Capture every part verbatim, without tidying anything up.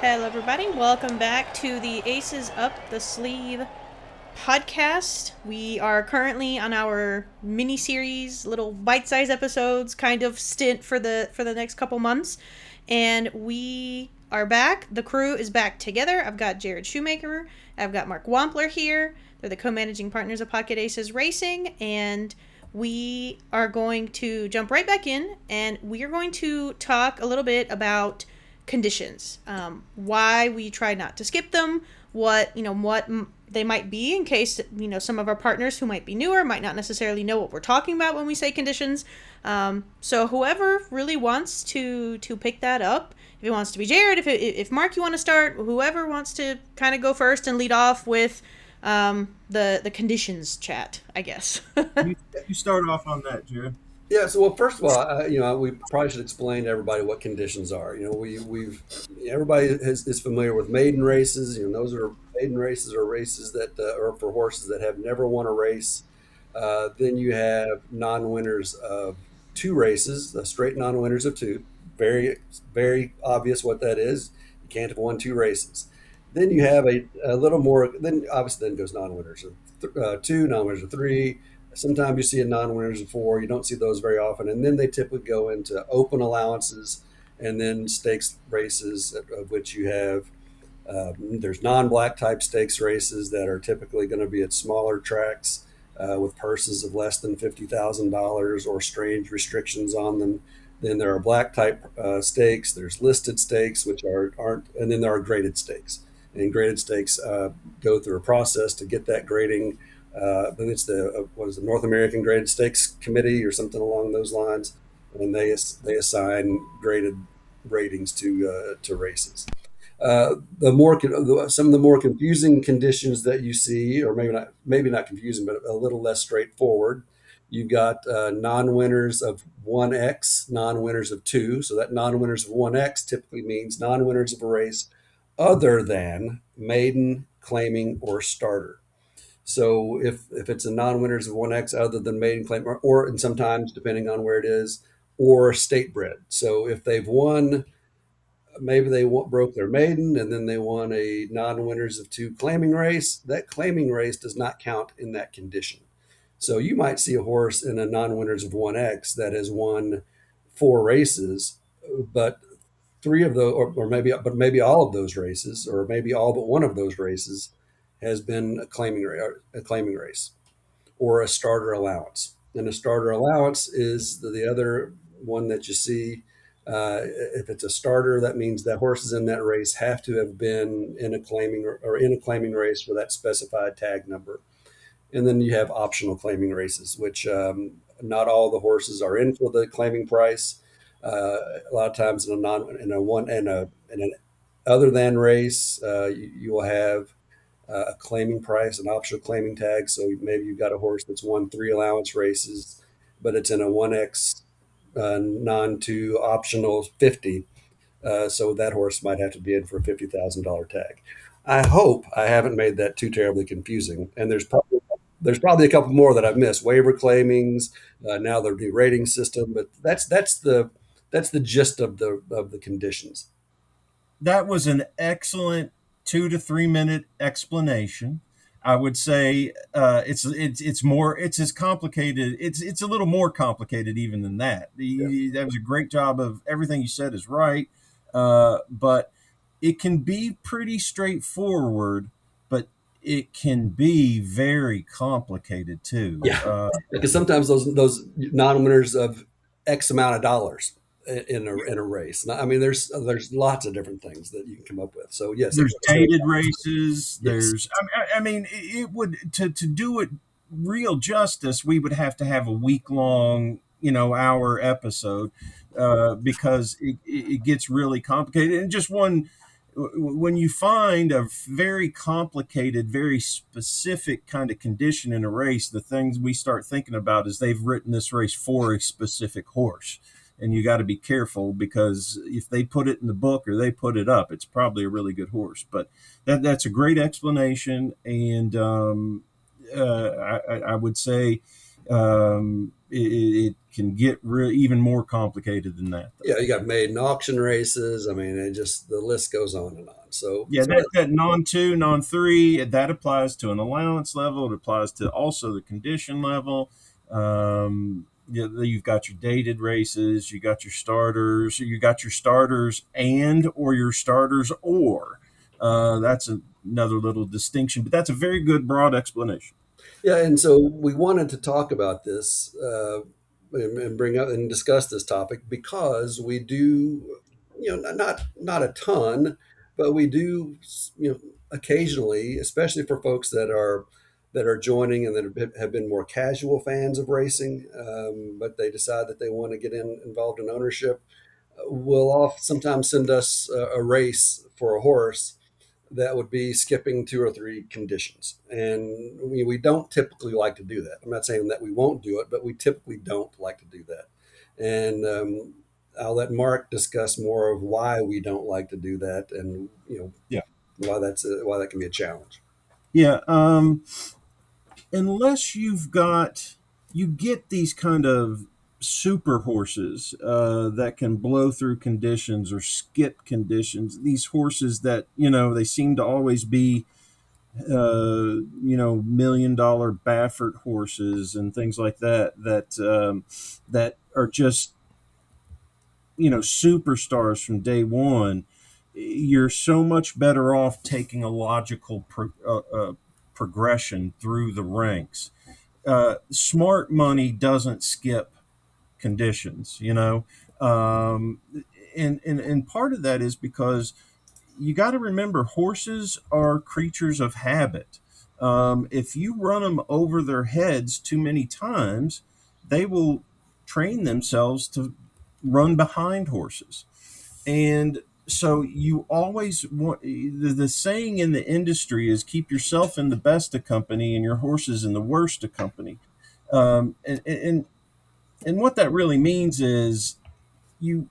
Hello, everybody. Welcome back to the Aces Up the Sleeve podcast. We are currently on our mini series, little bite-sized episodes, kind of stint for the for the next couple months, and we are back. The crew is back together. I've got Jared Shoemaker. I've got Mark Wampler here. They're the co-managing partners of Pocket Aces Racing, and we are going to jump right back in, and we are going to talk a little bit about conditions, um, why we try not to skip them, what you know what m- they might be, in case you know some of our partners who might be newer might not necessarily know what we're talking about when we say conditions. Um, so whoever really wants to to pick that up, if it wants to be Jared, if it, if Mark, you want to start, whoever wants to kind of go first and lead off with um, the the conditions chat, I guess. You, you start off on that, Jared. Yeah. So, well, first of all, uh, you know, we probably should explain to everybody what conditions are. You know, we we've everybody is, is familiar with maiden races. You know, those are maiden races are races that uh, are for horses that have never won a race. Uh, then you have non-winners of two races, the straight non-winners of two. Very very obvious what that is. You can't have won two races. Then you have a, a little more. Then obviously then goes non-winners of th- uh, two, non-winners of three. Sometimes you see a non-winners of four. You don't see those very often, and then they typically go into open allowances, and then stakes races, of which you have. Um, there's non-black type stakes races that are typically going to be at smaller tracks uh, with purses of less than fifty thousand dollars or strange restrictions on them. Then there are black type uh, stakes. There's listed stakes, which are aren't, and then there are graded stakes. And graded stakes uh, go through a process to get that grading. Uh, I think it's the uh, what is the North American Graded Stakes Committee or something along those lines, and they they assign graded ratings to uh, to races. Uh, the more some of the more confusing conditions that you see, or maybe not maybe not confusing, but a little less straightforward. You've got uh, non-winners of one X, non-winners of two. So that non-winners of one X typically means non-winners of a race other than maiden, claiming, or starter. So if if it's a non-winners of one X other than maiden claim, or, or and sometimes depending on where it is, or state bred. So if they've won, maybe they w- broke their maiden and then they won a non-winners of two claiming race. That claiming race does not count in that condition. So you might see a horse in a non-winners of one X that has won four races, but three of those, or, or maybe, but maybe all of those races, or maybe all but one of those races, has been a claiming a claiming race or a starter allowance. And a starter allowance is the, the other one that you see. Uh, if it's a starter, that means that horses in that race have to have been in a claiming or, or in a claiming race for that specified tag number. And then you have optional claiming races, which um, not all the horses are in for the claiming price. Uh, a lot of times in a non in a one in a in an other than race, uh, you, you will have uh, a claiming price, an optional claiming tag. So maybe you've got a horse that's won three allowance races, but it's in a one X uh, non two optional fifty. Uh, so that horse might have to be in for a fifty thousand dollars tag. I hope I haven't made that too terribly confusing. And there's probably there's probably a couple more that I've missed. Waiver claimings, uh, now the new rating system, but that's that's the that's the gist of the of the conditions. That was an excellent two to three minute explanation. I would say uh, it's it's it's more it's as complicated. It's it's a little more complicated even than that. Yeah. You, that was a great job of everything you said is right, uh, but it can be pretty straightforward, but it can be very complicated too. Yeah, Uh, because sometimes those those non-winners of X amount of dollars in a in a race. I mean, there's there's lots of different things that you can come up with. So yes, there's dated races. yes, There's, I, I mean, it would to to do it real justice. We would have to have a week long, you know, hour episode uh, because it, it gets really complicated. And just one, when you find a very complicated, very specific kind of condition in a race, the things we start thinking about is they've written this race for a specific horse. And you got to be careful because if they put it in the book or they put it up, it's probably a really good horse. But that that's a great explanation, and um, uh, I, I would say um, it, it can get re- even more complicated than that. Though. Yeah, you got maiden auction races. I mean, it just the list goes on and on. So, Yeah, so that, that non two, non three, that applies to an allowance level. It applies to also the condition level. Um, you- you've got your dated races, you got your starters, you got your starters and or your starters or. Uh, that's a, another little distinction, but that's a very good broad explanation. yeah, and so we wanted to talk about this uh, and, and bring up and discuss this topic because we do, you know, not not a ton, but we do, you know, occasionally, especially for folks that are that are joining and that have been, have been more casual fans of racing, um, but they decide that they want to get in, involved in ownership. Will off sometimes send us a, a race for a horse that would be skipping two or three conditions. And we, we don't typically like to do that. I'm not saying that we won't do it, but we typically don't like to do that. And um, I'll let Mark discuss more of why we don't like to do that, and you know, Yeah. why that's a, why that can be a challenge. Yeah. Um, unless you've got, you get these kind of super horses uh, that can blow through conditions or skip conditions. These horses that, you know, they seem to always be, uh, you know, million dollar Baffert horses and things like that, that, um, that are just, you know, superstars from day one. You're so much better off taking a logical pro- uh, uh, progression through the ranks. Uh, smart money doesn't skip conditions, you know, um, and, and and part of that is because you got to remember horses are creatures of habit. Um, if you run them over their heads too many times, they will train themselves to run behind horses. And so you always want the, the saying in the industry is keep yourself in the best of company and your horses in the worst of company. Um, and, and and what that really means is you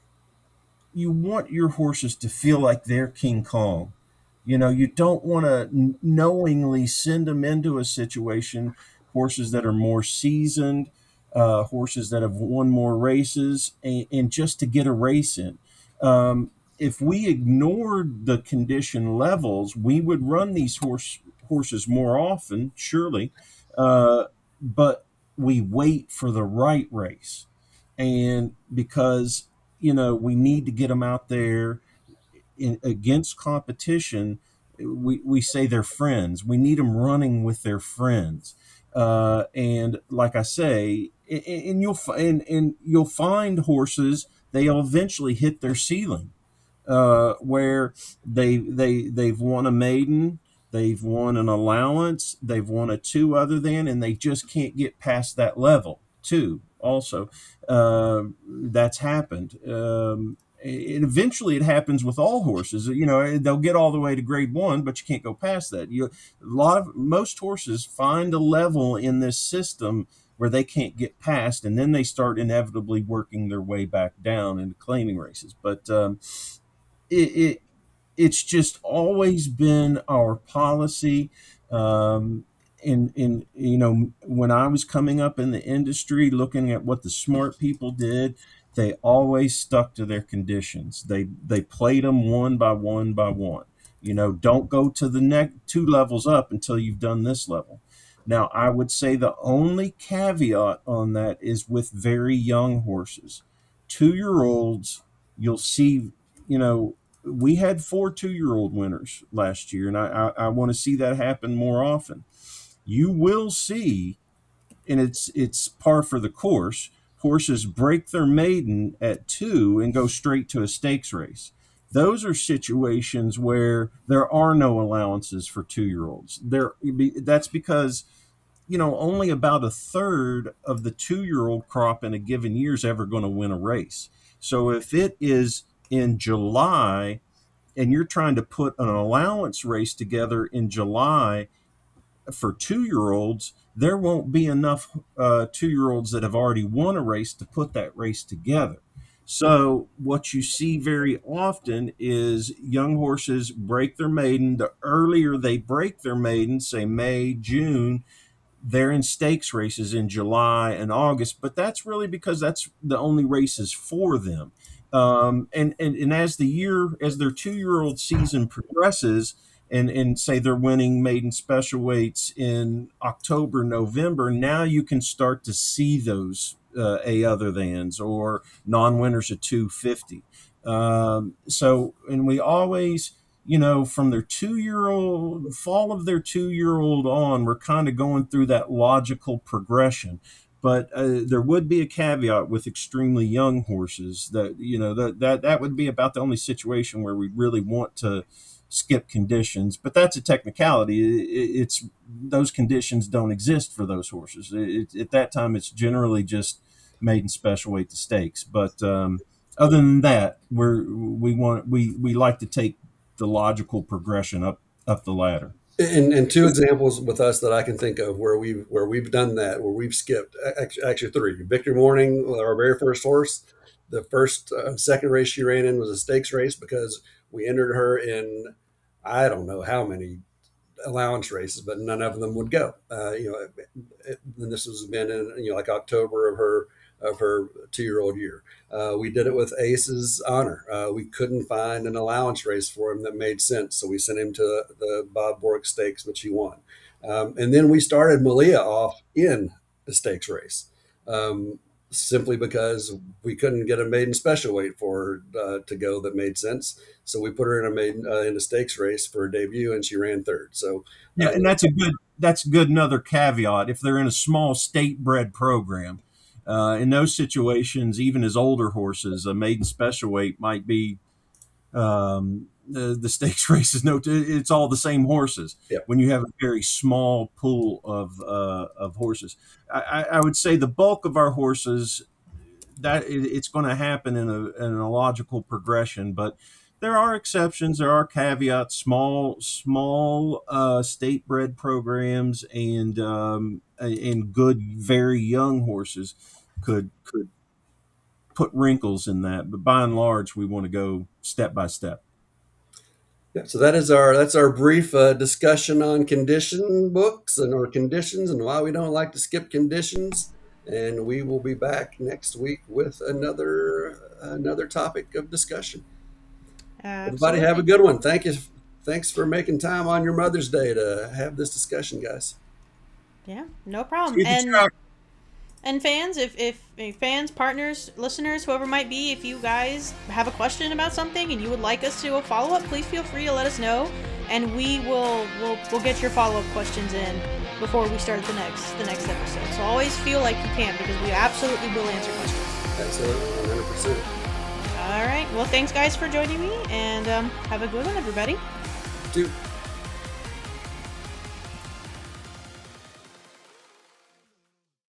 you want your horses to feel like they're King Kong. You know, you don't want to knowingly send them into a situation, horses that are more seasoned, uh, horses that have won more races, and, and just to get a race in. Um, if we ignored the condition levels, we would run these horse horses more often, surely, uh, but we wait for the right race, and because you know we need to get them out there in, against competition. We, we say they're friends. We need them running with their friends. Uh, and like I say, and, and you'll and, and you'll find horses, they'll eventually hit their ceiling, uh, where they they they've won a maiden, they've won an allowance, they've won a two other than, and they just can't get past that level too. Also, uh, that's happened. Um, and eventually it happens with all horses. You know, they'll get all the way to grade one, but you can't go past that. You, a lot of most horses find a level in this system where they can't get past, and then they start inevitably working their way back down into claiming races. But um, it, it it's just always been our policy. Um, in in you know when I was coming up in the industry, looking at what the smart people did, they always stuck to their conditions. They they played them one by one by one. You know, don't go to the next two levels up until you've done this level. Now, I would say the only caveat on that is with very young horses. Two year olds, you'll see, you know, we had four two year old winners last year, and I, I, I want to see that happen more often. You will see, and it's it's par for the course, horses break their maiden at two and go straight to a stakes race. Those are situations where there are no allowances for two year olds. There, that's because you know only about a third of the two year old crop in a given year is ever going to win a race. So if it is in July and you're trying to put an allowance race together in July for two-year-olds, there won't be enough uh, two-year-olds that have already won a race to put that race together. So what you see very often is young horses break their maiden. The earlier they break their maiden, say May, June, they're in stakes races in July and August, but that's really because that's the only races for them. Um, and, and and as the year, as their two-year-old season progresses, and and say they're winning maiden special weights in October, November, now you can start to see those uh, a other thans or non-winners at two fifty. Um, so, and we always, you know, from their two-year-old, fall of their two-year-old on, we're kind of going through that logical progression. But uh, there would be a caveat with extremely young horses that, you know, that, that that would be about the only situation where we really want to skip conditions. But that's a technicality. It, it's those conditions don't exist for those horses. It, at that time, it's generally just maiden special weight to stakes. But um, other than that, we're we want we we like to take the logical progression up up the ladder. And, and two examples with us that I can think of where we've where we've done that, where we've skipped actually, actually three. Victory Morning, our very first horse, the first uh, second race she ran in was a stakes race because we entered her in I don't know how many allowance races, but none of them would go. Uh, you know, it, and this was been in you know like October of her of her two-year-old year. Uh, we did it with Ace's Honor. Uh, we couldn't find an allowance race for him that made sense, so we sent him to the Bob Bork Stakes, which he won. Um, and then we started Malia off in the stakes race, um, simply because we couldn't get a maiden special weight for her uh, to go that made sense. So we put her in a maiden uh, in a stakes race for her debut, and she ran third. So yeah, uh, and that's a good that's good another caveat. If they're in a small state bred program, Uh, in those situations, even as older horses, a maiden special weight might be um, the, the stakes races. No, it's all the same horses. Yep. When you have a very small pool of uh, of horses, I, I would say the bulk of our horses that it, it's going to happen in a, in a logical progression, but there are exceptions. There are caveats. Small small uh, state bred programs and um, and good very young horses could could put wrinkles in that, but by and large, we want to go step by step. Yeah, so that is our that's our brief uh, discussion on condition books and our conditions and why we don't like to skip conditions. And we will be back next week with another another topic of discussion. Absolutely. Everybody have a good one. Thank you. Thanks for making time on your Mother's Day to have this discussion, guys. Yeah, no problem. And And fans, if, if, if fans, partners, listeners, whoever might be, if you guys have a question about something and you would like us to do a follow-up, please feel free to let us know, and we will we'll, we'll get your follow-up questions in before we start the next the next episode. So always feel like you can, because we absolutely will answer questions. Absolutely, one hundred percent. All right. Well, thanks guys for joining me, and um, have a good one, everybody. Dude.